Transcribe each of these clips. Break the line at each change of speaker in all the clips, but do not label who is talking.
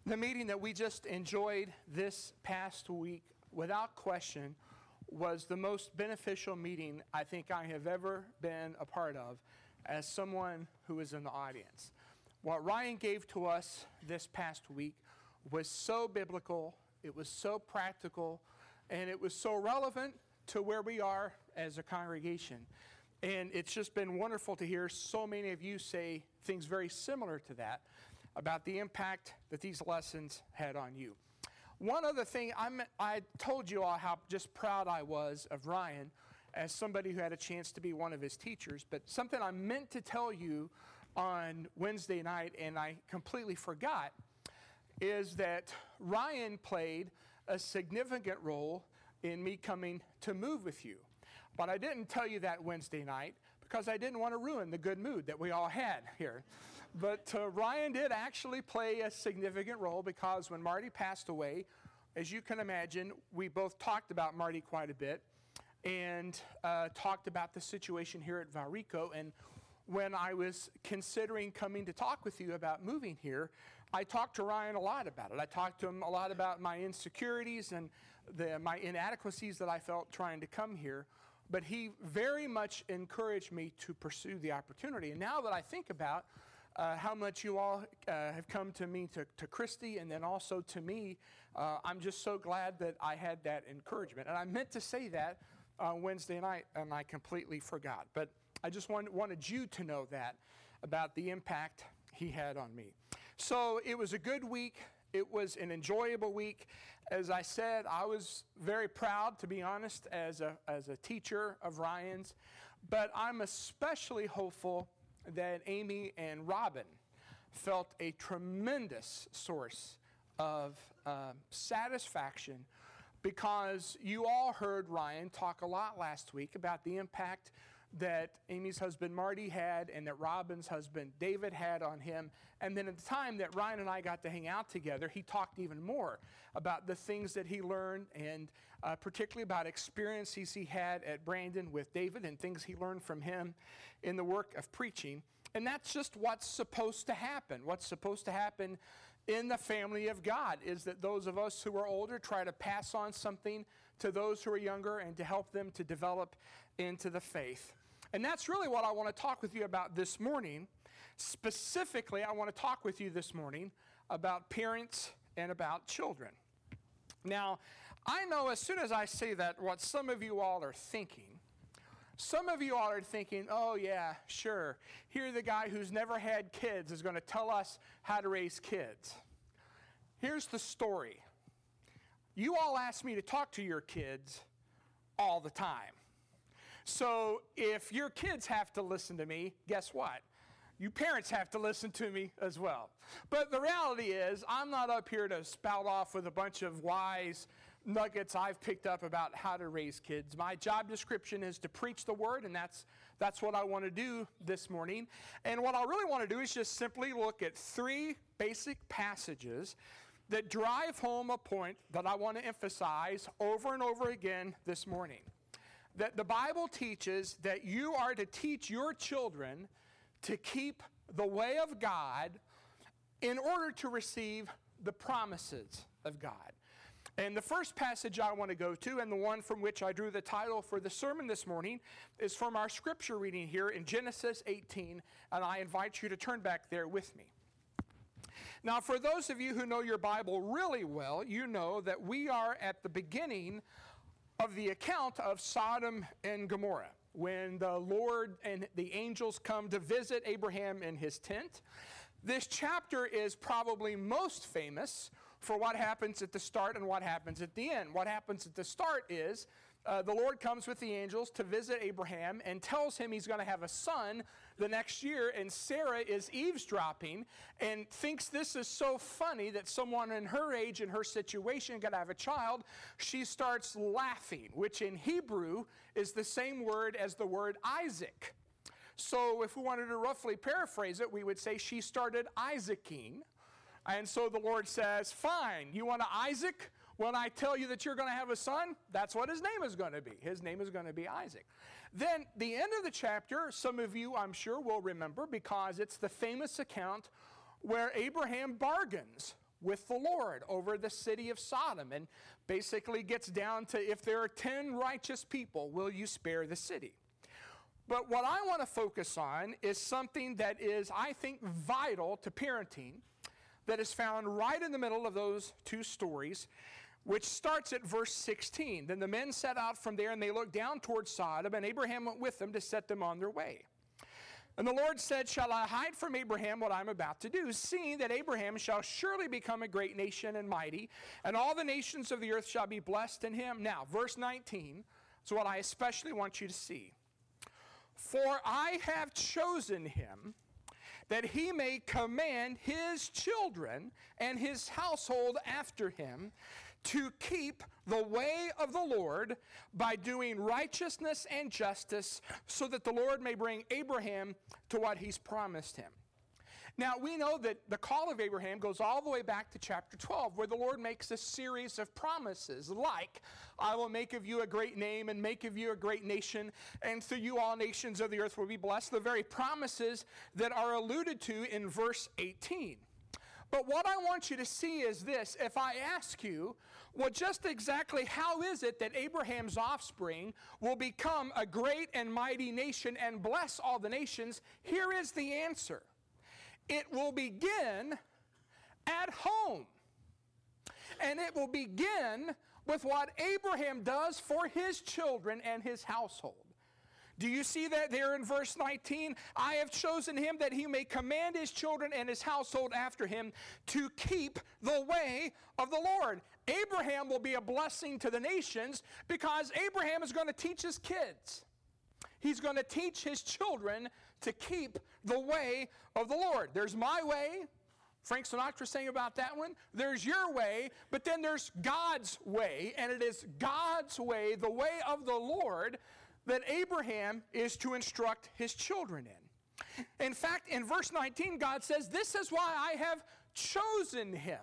The meeting that we just enjoyed this past week, without question, was the most beneficial meeting I think I have ever been a part of as someone who is in the audience. What Ryan gave to us this past week was so biblical, it was so practical, and it was so relevant to where we are as a congregation. And it's just been wonderful to hear so many of you say things very similar to that about the impact that these lessons had on you. One other thing, I told you all how just proud I was of Ryan as somebody who had a chance to be one of his teachers, but something I meant to tell you on Wednesday night and I completely forgot is that Ryan played a significant role in me coming to move with you. But I didn't tell you that Wednesday night because I didn't want to ruin the good mood that we all had here. But Ryan did actually play a significant role because when Marty passed away, as you can imagine, we both talked about Marty quite a bit and talked about the situation here at Valrico. And when I was considering coming to talk with you about moving here, I talked to Ryan a lot about it. I talked to him a lot about my insecurities and my inadequacies that I felt trying to come here. But he very much encouraged me to pursue the opportunity. And now that I think about how much you all have come to me, to Christy, and then also to me, I'm just so glad that I had that encouragement. And I meant to say that Wednesday night, and I completely forgot. But I just wanted you to know that about the impact he had on me. So it was a good week. It was an enjoyable week. As I said, I was very proud, to be honest, as a teacher of Ryan's. But I'm especially hopeful that Amy and Robin felt a tremendous source of satisfaction because you all heard Ryan talk a lot last week about the impact that Amy's husband Marty had and that Robin's husband David had on him. And then at the time that Ryan and I got to hang out together, he talked even more about the things that he learned and particularly about experiences he had at Brandon with David and things he learned from him in the work of preaching. And that's just what's supposed to happen. What's supposed to happen in the family of God is that those of us who are older try to pass on something to those who are younger and to help them to develop into the faith. And that's really what I want to talk with you about this morning. Specifically, I want to talk with you this morning about parents and about children. Now, I know as soon as I say that, what some of you all are thinking. Some of you all are thinking, oh yeah, sure. Here the guy who's never had kids is going to tell us how to raise kids. Here's the story. You all ask me to talk to your kids all the time. So if your kids have to listen to me, guess what? You parents have to listen to me as well. But the reality is, I'm not up here to spout off with a bunch of wise nuggets I've picked up about how to raise kids. My job description is to preach the word, and that's what I want to do this morning. And what I really want to do is just simply look at three basic passages that drive home a point that I want to emphasize over and over again this morning. That the Bible teaches that you are to teach your children to keep the way of God in order to receive the promises of God. And the first passage I want to go to, and the one from which I drew the title for the sermon this morning, is from our scripture reading here in Genesis 18, and I invite you to turn back there with me. Now, for those of you who know your Bible really well, you know that we are at the beginning of the account of Sodom and Gomorrah, when the Lord and the angels come to visit Abraham in his tent. This chapter is probably most famous for what happens at the start and what happens at the end. What happens at the start is the Lord comes with the angels to visit Abraham and tells him he's going to have a son the next year, and Sarah is eavesdropping and thinks this is so funny that someone in her age and her situation going to have a child. She starts laughing, which in Hebrew is the same word as the word Isaac. So if we wanted to roughly paraphrase it, we would say she started Isaacing. And so the Lord says, fine, you want to Isaac? When I tell you that you're going to have a son, that's what his name is going to be. His name is going to be Isaac. Then the end of the chapter, some of you I'm sure will remember because it's the famous account where Abraham bargains with the Lord over the city of Sodom, and basically gets down to, if there are 10 righteous people, will you spare the city? But what I want to focus on is something that is, I think, vital to parenting, that is found right in the middle of those two stories, which starts at verse 16. Then the men set out from there, and they looked down towards Sodom, and Abraham went with them to set them on their way. And the Lord said, shall I hide from Abraham what I'm about to do, seeing that Abraham shall surely become a great nation and mighty, and all the nations of the earth shall be blessed in him. Now, verse 19 is what I especially want you to see. For I have chosen him, that he may command his children and his household after him to keep the way of the Lord by doing righteousness and justice, so that the Lord may bring Abraham to what he's promised him. Now, we know that the call of Abraham goes all the way back to chapter 12, where the Lord makes a series of promises, like, I will make of you a great name and make of you a great nation, and through you all nations of the earth will be blessed. The very promises that are alluded to in verse 18. But what I want you to see is this. If I ask you, well, just exactly how is it that Abraham's offspring will become a great and mighty nation and bless all the nations? Here is the answer. It will begin at home. And it will begin with what Abraham does for his children and his household. Do you see that there in verse 19? I have chosen him that he may command his children and his household after him to keep the way of the Lord. Abraham will be a blessing to the nations because Abraham is going to teach his kids. He's going to teach his children to keep the way of the Lord. There's my way. Frank Sinatra sang about that one. There's your way, but then there's God's way, and it is God's way, the way of the Lord, that Abraham is to instruct his children in. In fact, in verse 19, God says, this is why I have chosen him.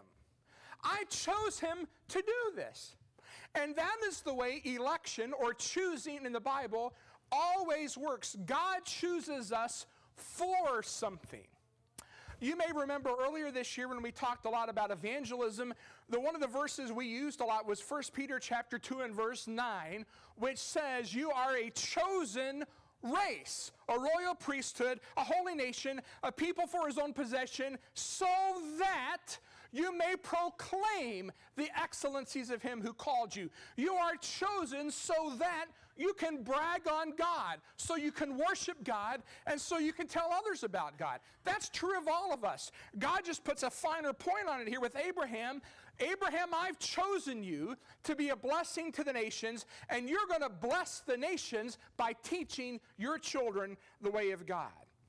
I chose him to do this. And that is the way election or choosing in the Bible always works. God chooses us for something. You may remember earlier this year when we talked a lot about evangelism, one of the verses we used a lot was 1 Peter chapter 2 and verse 9, which says, you are a chosen race, a royal priesthood, a holy nation, a people for his own possession, so that you may proclaim the excellencies of him who called you. You are chosen so that you can brag on God, so you can worship God, and so you can tell others about God. That's true of all of us. God just puts a finer point on it here with Abraham. Abraham, I've chosen you to be a blessing to the nations, and you're going to bless the nations by teaching your children the way of God.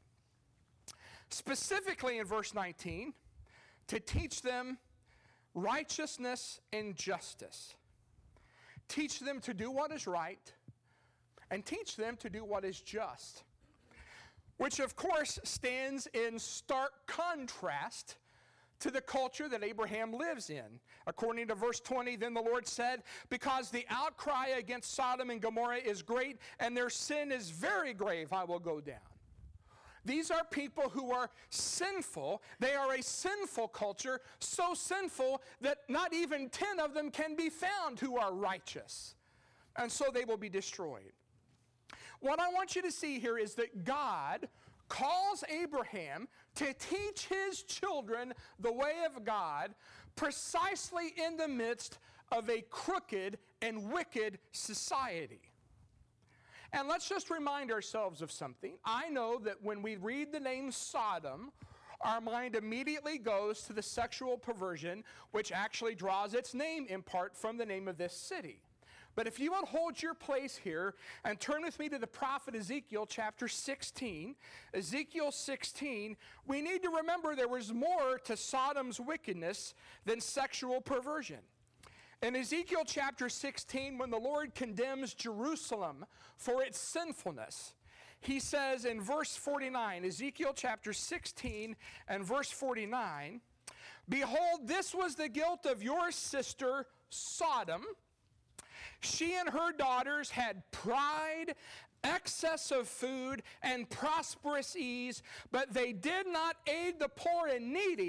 Specifically in verse 19, to teach them righteousness and justice. Teach them to do what is right, and teach them to do what is just, which of course stands in stark contrast to the culture that Abraham lives in. According to verse 20, then the Lord said, because the outcry against Sodom and Gomorrah is great, and their sin is very grave, I will go down. These are people who are sinful. They are a sinful culture, so sinful that not even 10 of them can be found who are righteous. And so they will be destroyed. What I want you to see here is that God calls Abraham to teach his children the way of God precisely in the midst of a crooked and wicked society. And let's just remind ourselves of something. I know that when we read the name Sodom, our mind immediately goes to the sexual perversion, which actually draws its name in part from the name of this city. But if you will hold your place here and turn with me to the prophet Ezekiel chapter 16, Ezekiel 16, we need to remember there was more to Sodom's wickedness than sexual perversion. In Ezekiel chapter 16, when the Lord condemns Jerusalem for its sinfulness, he says in verse 49, Ezekiel chapter 16 and verse 49, behold, this was the guilt of your sister Sodom. She and her daughters had pride, excess of food, and prosperous ease, but they did not aid the poor and needy,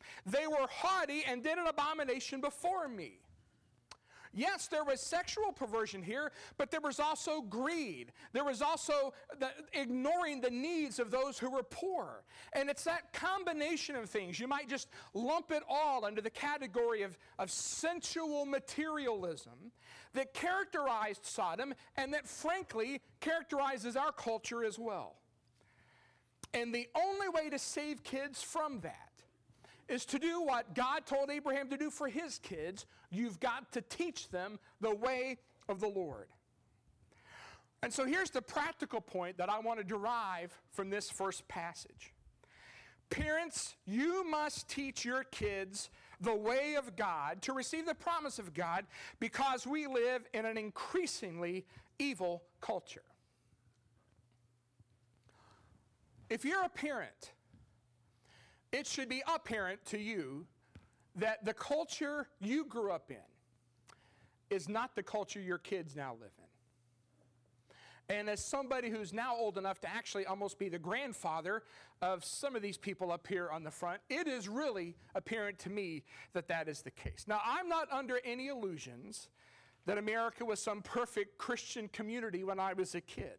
They were haughty and did an abomination before me. Yes, there was sexual perversion here, but there was also greed. There was also ignoring the needs of those who were poor. And it's that combination of things. You might just lump it all under the category of sensual materialism that characterized Sodom and that, frankly, characterizes our culture as well. And the only way to save kids from that is to do what God told Abraham to do for his kids. You've got to teach them the way of the Lord. And so here's the practical point that I want to derive from this first passage. Parents, you must teach your kids the way of God to receive the promise of God, because we live in an increasingly evil culture. If you're a parent, it should be apparent to you that the culture you grew up in is not the culture your kids now live in. And as somebody who's now old enough to actually almost be the grandfather of some of these people up here on the front, it is really apparent to me that that is the case. Now, I'm not under any illusions that America was some perfect Christian community when I was a kid.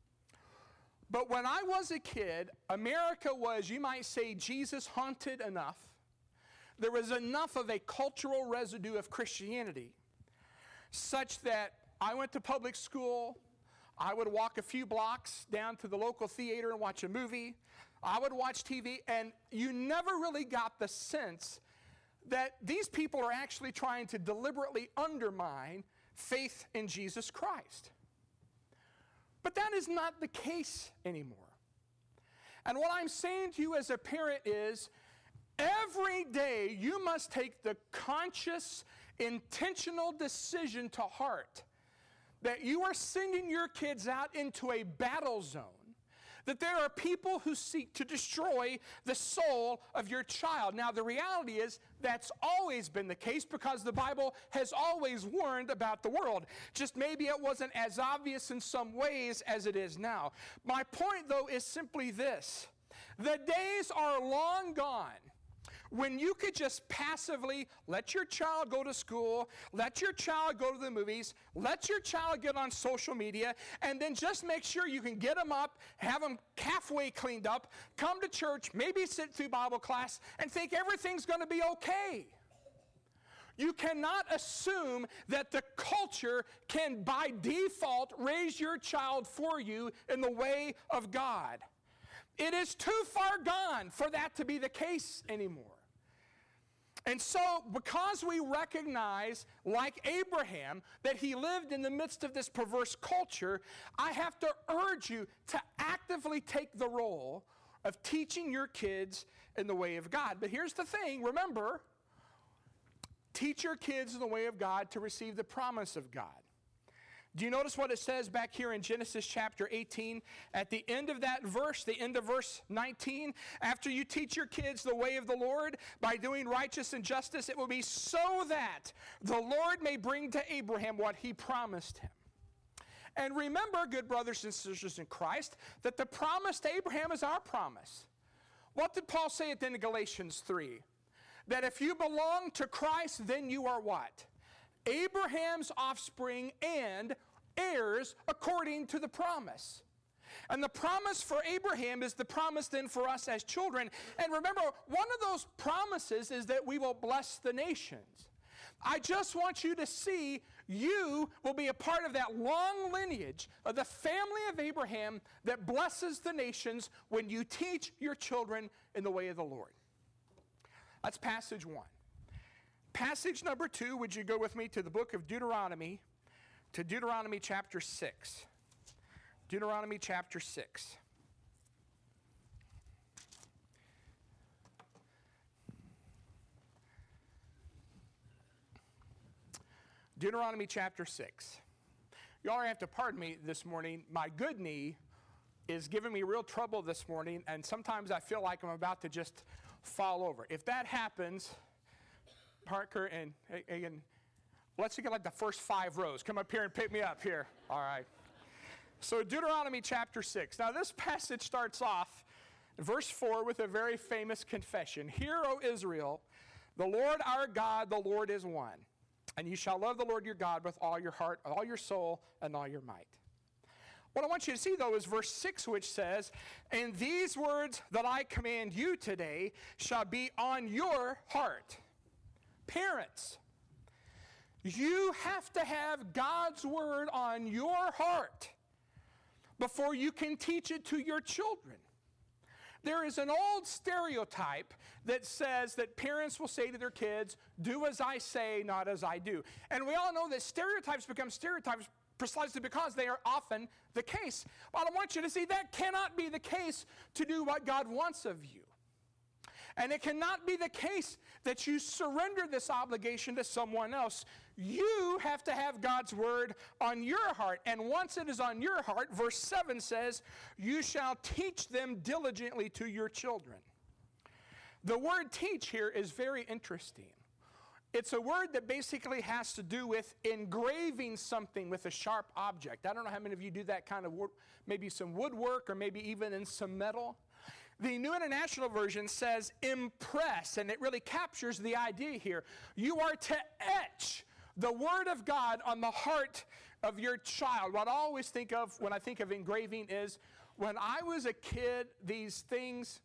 But when I was a kid, America was, you might say, Jesus-haunted enough. There was enough of a cultural residue of Christianity such that I went to public school. I would walk a few blocks down to the local theater and watch a movie. I would watch TV, and you never really got the sense that these people are actually trying to deliberately undermine faith in Jesus Christ. But that is not the case anymore. And what I'm saying to you as a parent is, every day you must take the conscious, intentional decision to heart that you are sending your kids out into a battle zone, that there are people who seek to destroy the soul of your child. Now, the reality is that's always been the case, because the Bible has always warned about the world. Just maybe it wasn't as obvious in some ways as it is now. My point, though, is simply this. The days are long gone when you could just passively let your child go to school, let your child go to the movies, let your child get on social media, and then just make sure you can get them up, have them halfway cleaned up, come to church, maybe sit through Bible class, and think everything's going to be okay. You cannot assume that the culture can, by default, raise your child for you in the way of God. It is too far gone for that to be the case anymore. And so, because we recognize, like Abraham, that he lived in the midst of this perverse culture, I have to urge you to actively take the role of teaching your kids in the way of God. But here's the thing, remember, teach your kids in the way of God to receive the promise of God. Do you notice what it says back here in Genesis chapter 18? At the end of that verse, the end of verse 19, after you teach your kids the way of the Lord by doing righteous and justice, it will be so that the Lord may bring to Abraham what he promised him. And remember, good brothers and sisters in Christ, that the promise to Abraham is our promise. What did Paul say at the end of Galatians 3? That if you belong to Christ, then you are what? Abraham's offspring and heirs according to the promise. And the promise for Abraham is the promise then for us as children. And remember, one of those promises is that we will bless the nations. I just want you to see you will be a part of that long lineage of the family of Abraham that blesses the nations when you teach your children in the way of the Lord. That's passage 1. Passage number 2, would you go with me to the book of Deuteronomy, to Deuteronomy chapter 6. Deuteronomy chapter 6. Deuteronomy chapter 6. Y'all have to pardon me this morning. My good knee is giving me real trouble this morning, and sometimes I feel like I'm about to just fall over. If that happens, Parker and let's get like the first 5 rows. Come up here and pick me up here. All right. So Deuteronomy chapter 6. Now this passage starts off Verse 4 with a very famous confession. Hear, O Israel, the Lord our God, the Lord is one. And you shall love the Lord your God with all your heart, all your soul, and all your might. What I want you to see, though, is verse 6, which says, and these words that I command you today shall be on your heart. Parents, you have to have God's word on your heart before you can teach it to your children. There is an old stereotype that says that parents will say to their kids, do as I say, not as I do. And we all know that stereotypes become stereotypes precisely because they are often the case. But I want you to see that cannot be the case to do what God wants of you. And it cannot be the case that you surrender this obligation to someone else. You have to have God's word on your heart. And once it is on your heart, verse 7 says, you shall teach them diligently to your children. The word teach here is very interesting. It's a word that basically has to do with engraving something with a sharp object. I don't know how many of you do that kind of work, maybe some woodwork or maybe even in some metal. The New International Version says impress, and it really captures the idea here. You are to etch the Word of God on the heart of your child. What I always think of when I think of engraving is when I was a kid, these things,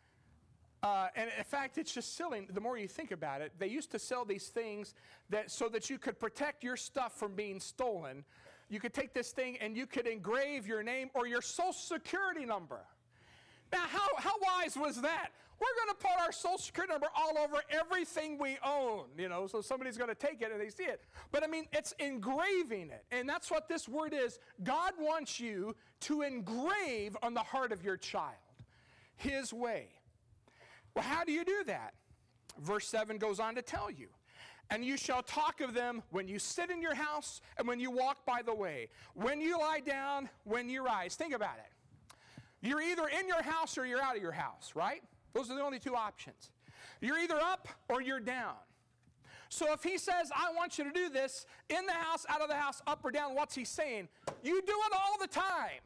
and in fact, it's just silly. The more you think about it, they used to sell these things so that you could protect your stuff from being stolen. You could take this thing and you could engrave your name or your Social Security number. Now, how wise was that? We're going to put our Social Security number all over everything we own, so somebody's going to take it and they see it. But, it's engraving it. And that's what this word is. God wants you to engrave on the heart of your child His way. Well, how do you do that? Verse 7 goes on to tell you. And you shall talk of them when you sit in your house and when you walk by the way, when you lie down, when you rise. Think about it. You're either in your house or you're out of your house, right? Those are the only two options. You're either up or you're down. So if he says, I want you to do this, in the house, out of the house, up or down, what's he saying? You do it all the time.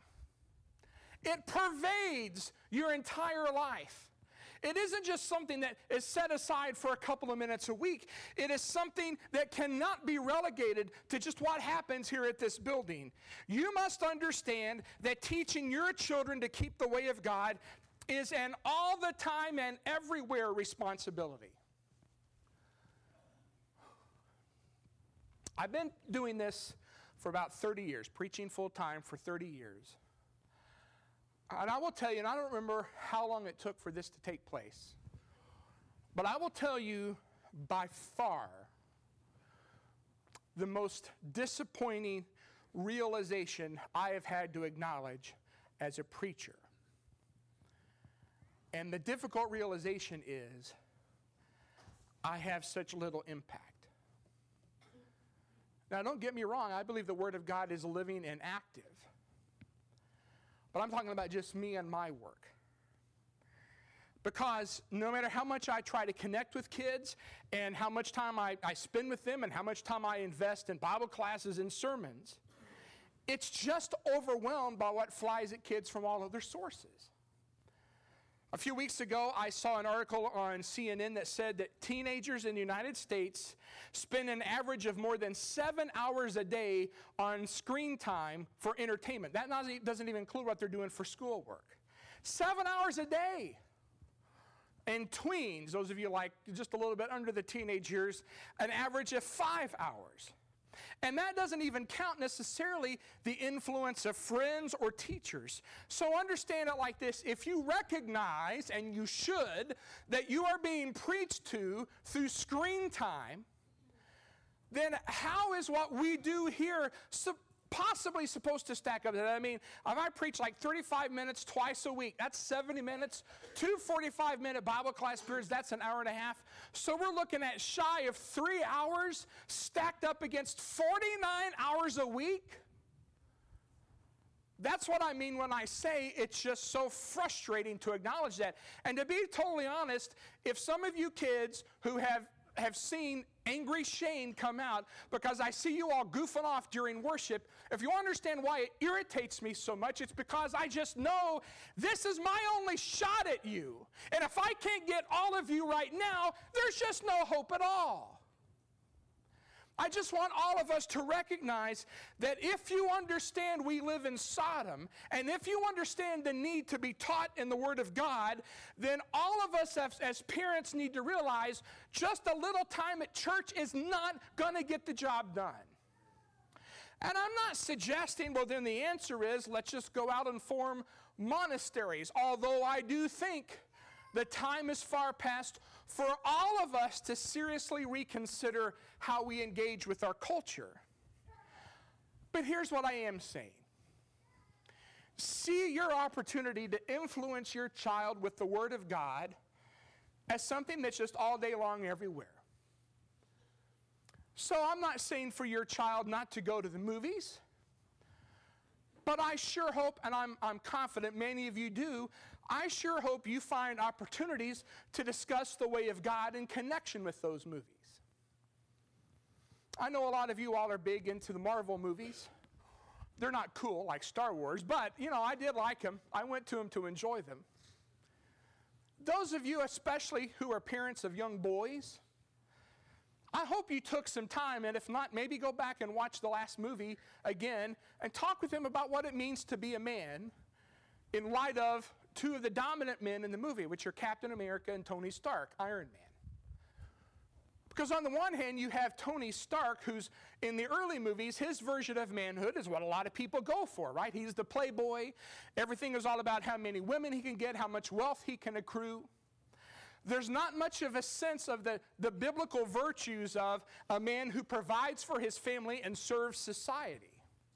It pervades your entire life. It isn't just something that is set aside for a couple of minutes a week. It is something that cannot be relegated to just what happens here at this building. You must understand that teaching your children to keep the way of God is an all the time and everywhere responsibility. I've been doing this for about 30 years, preaching full time for 30 years. And I will tell you, and I don't remember how long it took for this to take place, but I will tell you by far the most disappointing realization I have had to acknowledge as a preacher. And the difficult realization is I have such little impact. Now, don't get me wrong, I believe the Word of God is living and active. But I'm talking about just me and my work. Because no matter how much I try to connect with kids and how much time I spend with them and how much time I invest in Bible classes and sermons, it's just overwhelmed by what flies at kids from all other sources. A few weeks ago, I saw an article on CNN that said that teenagers in the United States spend an average of more than 7 hours a day on screen time for entertainment. That doesn't even include what they're doing for schoolwork. 7 hours a day. And tweens, those of you like just a little bit under the teenage years, an average of 5 hours. And that doesn't even count necessarily the influence of friends or teachers. So understand it like this. If you recognize, and you should, that you are being preached to through screen time, then how is what we do here possibly supposed to stack up? If I preach like 35 minutes twice a week, that's 70 minutes. 2 45-minute Bible class periods, that's an hour and a half. So we're looking at shy of 3 hours stacked up against 49 hours a week. That's what I mean when I say it's just so frustrating to acknowledge that. And to be totally honest, if some of you kids who have have seen angry Shane come out because I see you all goofing off during worship. If you understand why it irritates me so much, it's because I just know this is my only shot at you. And if I can't get all of you right now, there's just no hope at all. I just want all of us to recognize that if you understand we live in Sodom, and if you understand the need to be taught in the Word of God, then all of us as parents need to realize just a little time at church is not going to get the job done. And I'm not suggesting, well, then the answer is let's just go out and form monasteries, although I do think the time is far past for all of us to seriously reconsider how we engage with our culture. But here's what I am saying. See your opportunity to influence your child with the Word of God as something that's just all day long everywhere. So I'm not saying for your child not to go to the movies, but I sure hope, and I'm confident many of you do, I sure hope you find opportunities to discuss the way of God in connection with those movies. I know a lot of you all are big into the Marvel movies. They're not cool like Star Wars, but, I did like them. I went to them to enjoy them. Those of you especially who are parents of young boys, I hope you took some time, and if not, maybe go back and watch the last movie again and talk with them about what it means to be a man in light of two of the dominant men in the movie, which are Captain America and Tony Stark, Iron Man. Because on the one hand, you have Tony Stark, who's in the early movies, his version of manhood is what a lot of people go for, right? He's the playboy. Everything is all about how many women he can get, how much wealth he can accrue. There's not much of a sense of the biblical virtues of a man who provides for his family and serves society.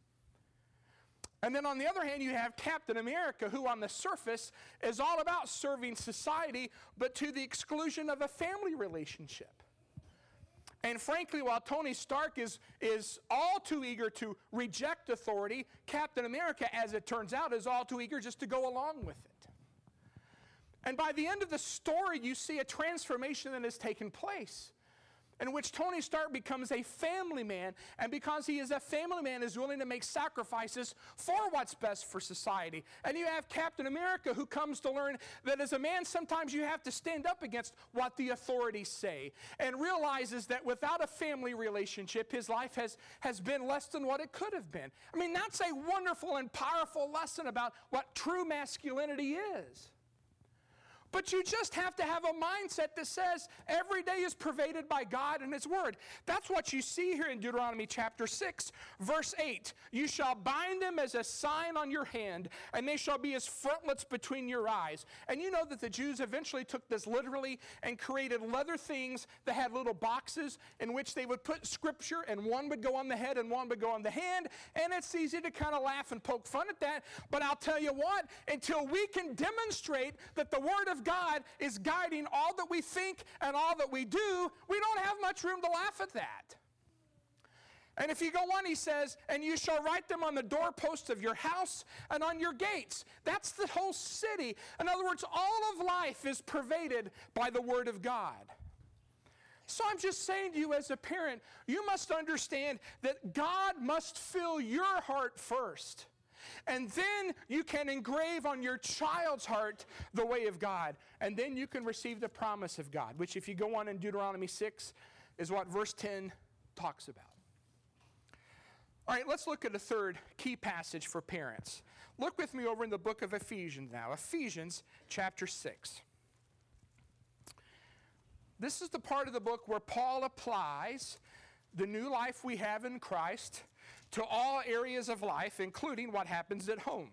And then on the other hand, you have Captain America, who on the surface is all about serving society, but to the exclusion of a family relationship. And frankly, while Tony Stark is all too eager to reject authority, Captain America, as it turns out, is all too eager just to go along with it. And by the end of the story, you see a transformation that has taken place, in which Tony Stark becomes a family man, and because he is a family man, is willing to make sacrifices for what's best for society. And you have Captain America, who comes to learn that as a man, sometimes you have to stand up against what the authorities say, and realizes that without a family relationship, his life has been less than what it could have been. I mean, that's a wonderful and powerful lesson about what true masculinity is. But you just have to have a mindset that says every day is pervaded by God and His Word. That's what you see here in Deuteronomy chapter 6, verse 8. You shall bind them as a sign on your hand, and they shall be as frontlets between your eyes. And you know that the Jews eventually took this literally and created leather things that had little boxes in which they would put scripture, and one would go on the head and one would go on the hand. And it's easy to kind of laugh and poke fun at that. But I'll tell you what, until we can demonstrate that the Word of God is guiding all that we think and all that we do, we don't have much room to laugh at that. And if you go on, he says, and you shall write them on the doorposts of your house and on your gates. That's the whole city. In other words, all of life is pervaded by the Word of God. So I'm just saying to you as a parent, you must understand that God must fill your heart first. And then you can engrave on your child's heart the way of God. And then you can receive the promise of God, which if you go on in Deuteronomy 6 is what verse 10 talks about. All right, let's look at a third key passage for parents. Look with me over in the book of Ephesians now. Ephesians chapter 6. This is the part of the book where Paul applies the new life we have in Christ to all areas of life, including what happens at home.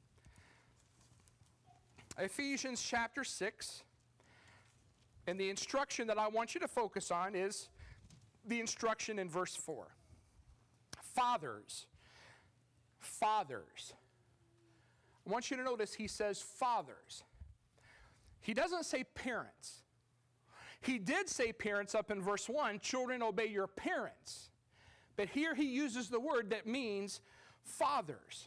Ephesians chapter 6, and the instruction that I want you to focus on is the instruction in verse 4. Fathers. I want you to notice he says fathers. He doesn't say parents. He did say parents up in verse 1, children obey your parents. But here he uses the word that means fathers.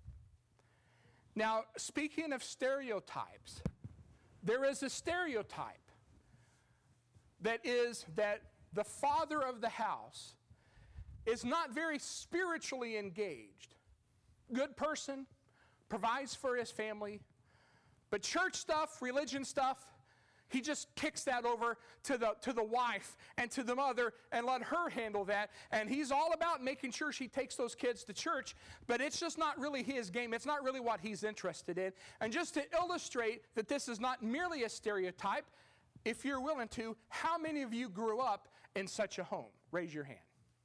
Now, speaking of stereotypes, there is a stereotype that the father of the house is not very spiritually engaged. Good person, provides for his family, but church stuff, religion stuff, he just kicks that over to the wife and to the mother and let her handle that. And he's all about making sure she takes those kids to church, but it's just not really his game. It's not really what he's interested in. And just to illustrate that this is not merely a stereotype, if you're willing to, how many of you grew up in such a home? Raise your hand.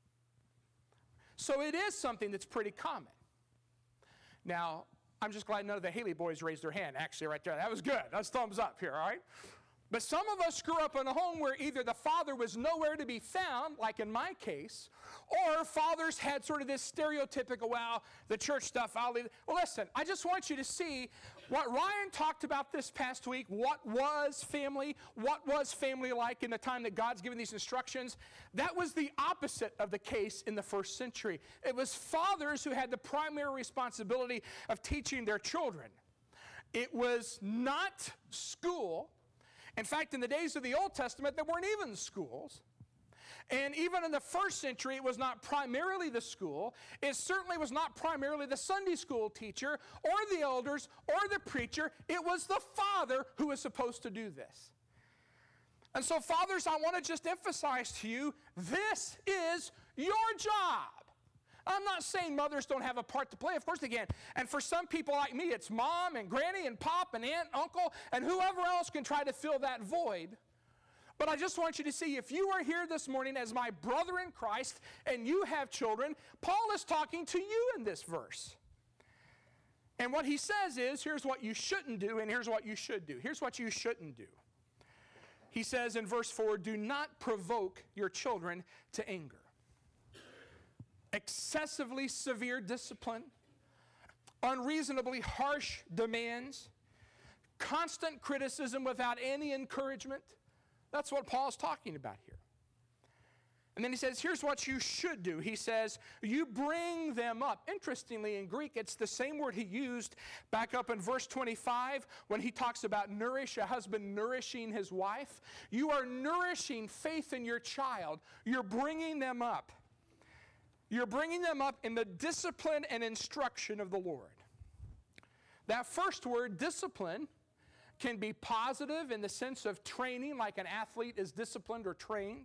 So it is something that's pretty common. Now, I'm just glad none of the Haley boys raised their hand, actually, right there. That was good. That's thumbs up here, all right? But some of us grew up in a home where either the father was nowhere to be found, like in my case, or fathers had sort of this stereotypical, well, the church stuff, I'll leave. Well, listen, I just want you to see what Ryan talked about this past week. What was family like in the time that God's given these instructions? That was the opposite of the case in the first century. It was fathers who had the primary responsibility of teaching their children. It was not school. In fact, in the days of the Old Testament, there weren't even schools. And even in the first century, it was not primarily the school. It certainly was not primarily the Sunday school teacher or the elders or the preacher. It was the father who was supposed to do this. And so, fathers, I want to just emphasize to you, this is your job. I'm not saying mothers don't have a part to play. Of course they can. And for some people like me, it's mom and granny and pop and aunt, uncle, and whoever else can try to fill that void. But I just want you to see, if you are here this morning as my brother in Christ and you have children, Paul is talking to you in this verse. And what he says is, here's what you shouldn't do and here's what you should do. Here's what you shouldn't do. He says in verse 4, do not provoke your children to anger. Excessively severe discipline, unreasonably harsh demands, constant criticism without any encouragement. That's what Paul's talking about here. And then he says, here's what you should do. He says, you bring them up. Interestingly, in Greek, it's the same word he used back up in verse 25 when he talks about nourish, a husband nourishing his wife. You are nourishing faith in your child. You're bringing them up. You're bringing them up in the discipline and instruction of the Lord. That first word, discipline, can be positive in the sense of training, like an athlete is disciplined or trained.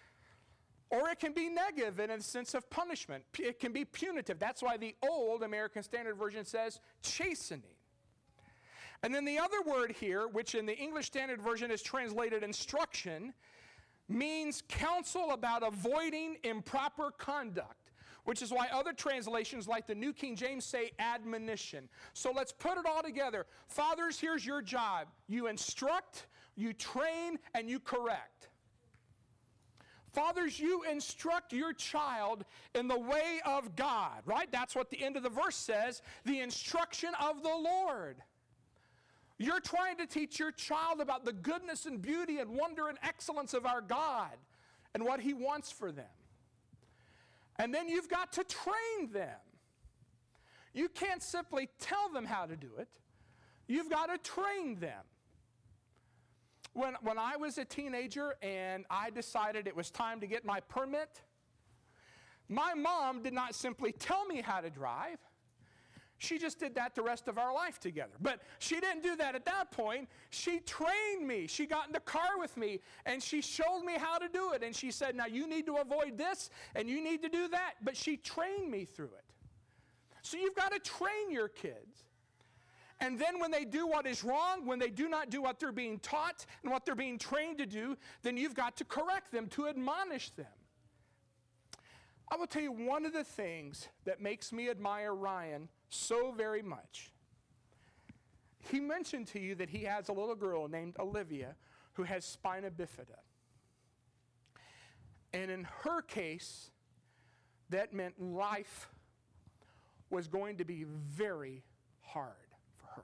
Or it can be negative in the sense of punishment. It can be punitive. That's why the old American Standard Version says chastening. And then the other word here, which in the English Standard Version is translated instruction, means counsel about avoiding improper conduct. Which is why other translations like the New King James say admonition. So let's put it all together. Fathers, here's your job. You instruct, you train, and you correct. Fathers, you instruct your child in the way of God, right? That's what the end of the verse says, the instruction of the Lord. You're trying to teach your child about the goodness and beauty and wonder and excellence of our God and what He wants for them. And then you've got to train them. You can't simply tell them how to do it. You've got to train them. When I was a teenager and I decided it was time to get my permit, my mom did not simply tell me how to drive. She just did that the rest of our life together. But she didn't do that at that point. She trained me. She got in the car with me, and she showed me how to do it. And she said, now you need to avoid this, and you need to do that. But she trained me through it. So you've got to train your kids. And then when they do what is wrong, when they do not do what they're being taught and what they're being trained to do, then you've got to correct them, to admonish them. I will tell you one of the things that makes me admire Ryan so very much. He mentioned to you that he has a little girl named Olivia who has spina bifida. And in her case, that meant life was going to be very hard for her.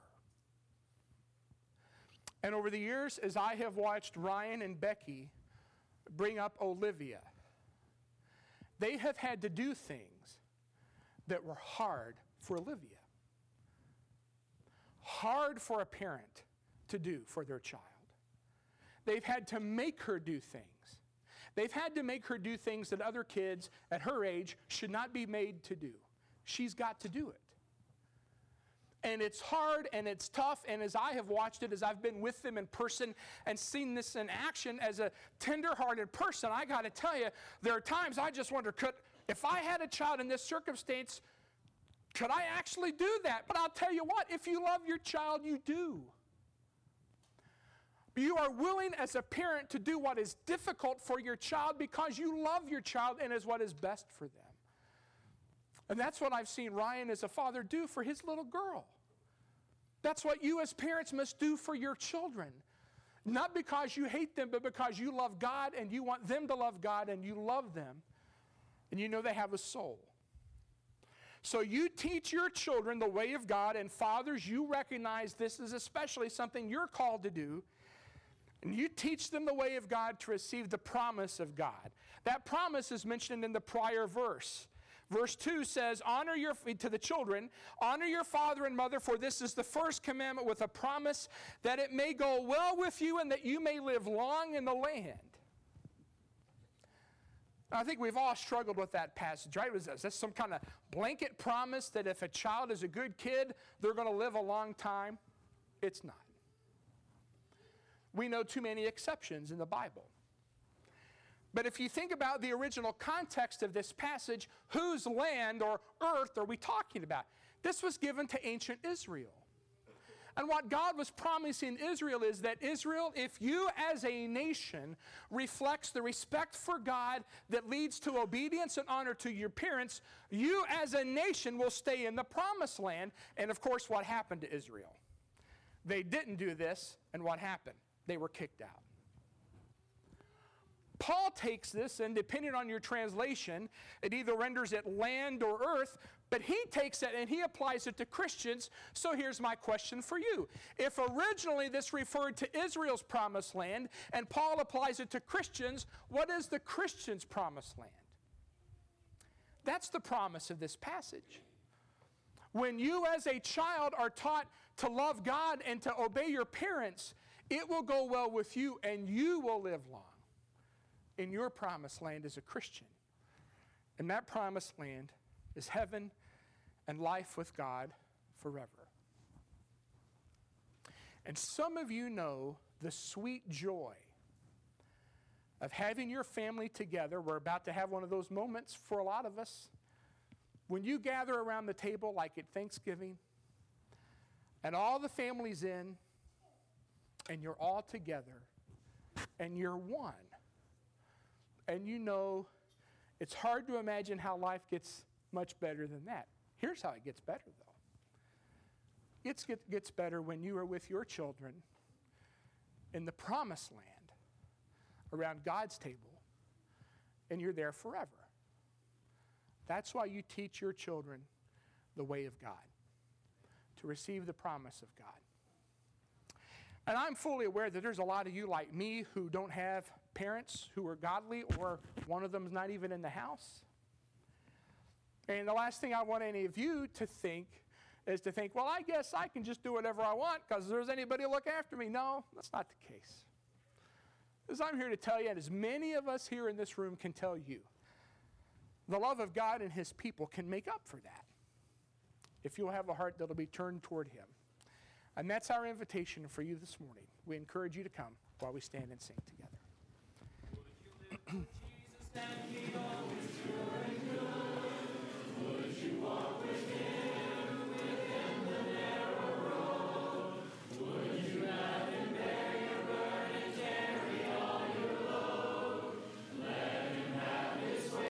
And over the years, as I have watched Ryan and Becky bring up Olivia, they have had to do things that were hard for Olivia. Hard for a parent to do for their child. They've had to make her do things. They've had to make her do things that other kids at her age should not be made to do. She's got to do it. And it's hard and it's tough, and as I have watched it, as I've been with them in person and seen this in action as a tender-hearted person, I got to tell you, there are times I just wonder, if I had a child in this circumstance, could I actually do that? But I'll tell you what, if you love your child, you do. You are willing as a parent to do what is difficult for your child because you love your child and is what is best for them. And that's what I've seen Ryan as a father do for his little girl. That's what you as parents must do for your children. Not because you hate them, but because you love God and you want them to love God and you love them. And you know they have a soul. So you teach your children the way of God, and fathers, you recognize this is especially something you're called to do. And you teach them the way of God to receive the promise of God. That promise is mentioned in the prior verse. Verse 2 says, to the children, honor your father and mother, for this is the first commandment with a promise that it may go well with you and that you may live long in the land. I think we've all struggled with that passage, right? Is that some kind of blanket promise that if a child is a good kid, they're going to live a long time? It's not. We know too many exceptions in the Bible. But if you think about the original context of this passage, whose land or earth are we talking about? This was given to ancient Israel. And what God was promising Israel is that Israel, if you as a nation reflects the respect for God that leads to obedience and honor to your parents, you as a nation will stay in the promised land. And of course, what happened to Israel? They didn't do this, and what happened? They were kicked out. Paul takes this, and depending on your translation, it either renders it land or earth, but he takes it and he applies it to Christians. So here's my question for you. If originally this referred to Israel's promised land, and Paul applies it to Christians, what is the Christian's promised land? That's the promise of this passage. When you as a child are taught to love God and to obey your parents, it will go well with you and you will live long in your promised land as a Christian. And that promised land is heaven and life with God forever. And some of you know the sweet joy of having your family together. We're about to have one of those moments for a lot of us. When you gather around the table like at Thanksgiving, and all the family's in, and you're all together, and you're one. And you know, it's hard to imagine how life gets much better than that. Here's how it gets better, though. It gets better when you are with your children in the promised land around God's table, and you're there forever. That's why you teach your children the way of God, to receive the promise of God. And I'm fully aware that there's a lot of you like me who don't have parents who are godly, or one of them is not even in the house. And the last thing I want any of you to think is to think, well, I guess I can just do whatever I want because there's anybody to look after me. No, that's not the case. As I'm here to tell you, and as many of us here in this room can tell you, the love of God and His people can make up for that if you'll have a heart that'll be turned toward Him. And that's our invitation for you this morning. We encourage you to come while we stand and sing together.